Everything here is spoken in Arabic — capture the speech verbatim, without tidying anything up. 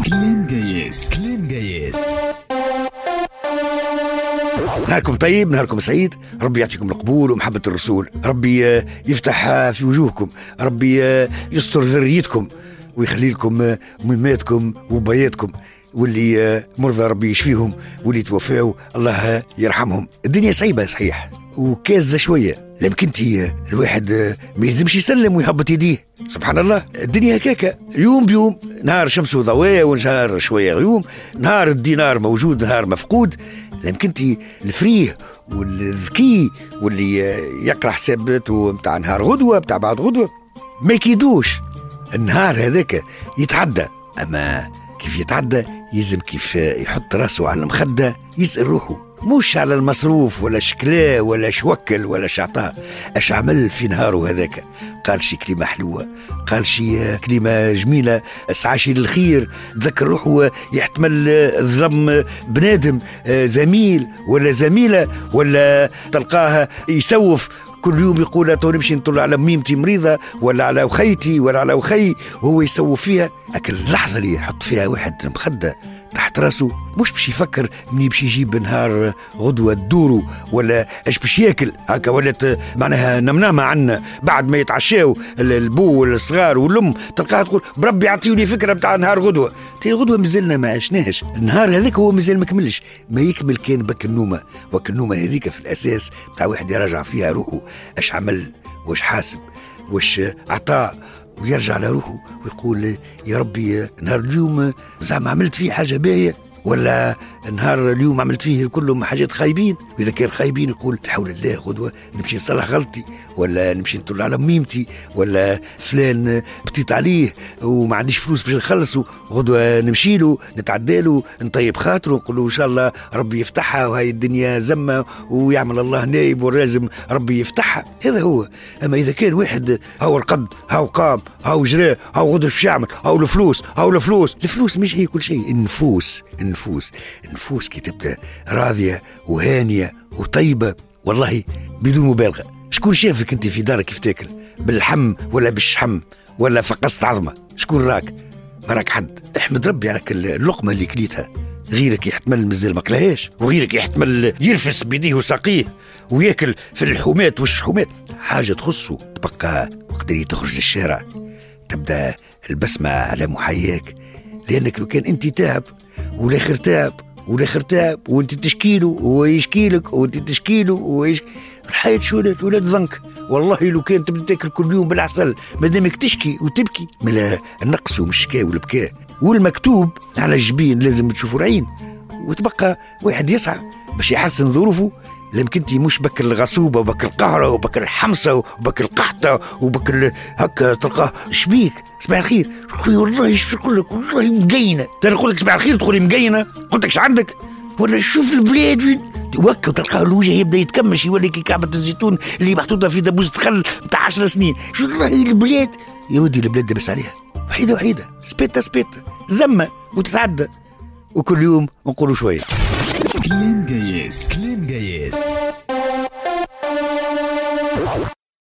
كلام جايز كلام جايز. نهاركم طيب، نهاركم سعيد. ربي يعطيكم القبول ومحبة الرسول. ربي يفتح في وجوهكم، ربي يستر ذريتكم ويخلي لكم مهماتكم وبياتكم، واللي مرضى ربي يشفيهم، واللي توفاوا الله يرحمهم. الدنيا صعيبة صحيح وكازة شوية، لكن انت الواحد ما يلزمش يسلم ويهبط يديه. سبحان الله، الدنيا هكاكا يوم بيوم، نهار شمس وضوء ونهار شوية غيوم، نهار الدينار موجود نهار مفقود. لكن انت الفريه والذكي واللي يقرأ حساباته متاع نهار غدوة متاع بعد غدوة ما يكيدوش النهار هذاك يتعدى. اما كيف يتعدى يلزم كيف يحط راسه على المخدة يسأل روحه، مش على المصروف ولا شكلاه ولا شوكل ولا شعطاه، اش عمل في نهاره هذاك. قال شي كلمة حلوة، قال شي كلمة جميلة، اسعى للخير، ذكر روحه يحتمل الظلم بنادم زميل ولا زميلة، ولا تلقاه يسوف كل يوم يقول تو نمشي نطلع على ميمتي مريضة ولا على وخيتي ولا على وخي، وهو يسوف فيها. لكن اللحظة اللي يحط فيها واحد مخدة تحت راسه مش باش يفكر مني باش يجيب نهار غدوة دورو ولا اش باش ياكل هكا، ولات معناها نمنامة عنا بعد ما يتعشاو البو والصغار والام، تلقاها تقول بربي عطيوني فكرة بتاع نهار غدوة. تي غدوة مازلنا ما عشناهش، النهار هذاك هو مازال ما كملش، ما يكمل كان بك النومة. وك النومة هذيك في الأساس بتاع واحد يراجع فيها روحه، اش عمل واش حاسب واش عطاء، ويرجع لروحه ويقول يا ربي نهار اليوم زعما عملت فيه حاجة باهية، ولا نهار اليوم عملت فيه كلهم حاجات خايبين. وإذا كان خايبين يقول بحول الله غدوة نمشي نصلح غلطي، ولا نمشي نطلع على ميمتي، ولا فلان بتيت عليه وما عنديش فلوس باش نخلصه، غدوة نمشي له نتعدى له نطيب خاطره ونقول له إن شاء الله ربي يفتحها، وهاي الدنيا زمة ويعمل الله نايب ولازم ربي يفتحها. هذا هو. أما إذا كان واحد هاو القد هاو قام هاو جراه هاو غدوة شو يعمل، هاو الفلوس هاو الفلوس الفلوس مش هي كل شيء. النفوس النفوس النفوس كي تبدا راضية وهانية وطيبة والله بدون مبالغة. شكون شافك انت في دارك كيف تاكل بالحم ولا بالشحم ولا فقست عظمة؟ شكون راك؟ ما راك حد. احمد ربي على اللقمة اللي كليتها، غيرك يحتمل مازال ما كلهاش، وغيرك يحتمل يرفس بيديه وساقيه وياكل في الحومات والشحومات، حاجة تخصه. تبقى وقت اللي تخرج للشارع تبدا البسمة على محياك، لأنك لو كان انت تعب والاخر تعب والاخر تعب وانت تشكيله وهو يشكيلك وانت تشكيله وهو يشكي، الحياة شولات ولاد ضنك. والله لو كان تبدا تاكل كل يوم بالعسل مادامك تشكي وتبكي، ملا النقص والشكا والبكاء والمكتوب على الجبين لازم تشوفوا العين، وتبقى واحد يسعى باش يحسن ظروفه. لمكن انت مش بك الغصوبه وبك القهره وبك الحمصه وبك القحطه وبك هكا تلقاه شبيك صباح الخير والله ايش نقول لك والله مقينه، ترى نقول لك صباح الخير تقولي مقينه، قلت لك عندك ولا شوف البلاد وين وكا تلقاه الوجه يبدا يتكمش يولي كي كعبه الزيتون اللي محطوطه في دبوس خل بتاع عشر سنين. شو والله البلاد يا ودي البلاد دبس عليها وحيده وحيده سبيتا سبيتا زمه وتتعدى، وكل يوم نقولوا شويه. كلام جايز كلام جايز.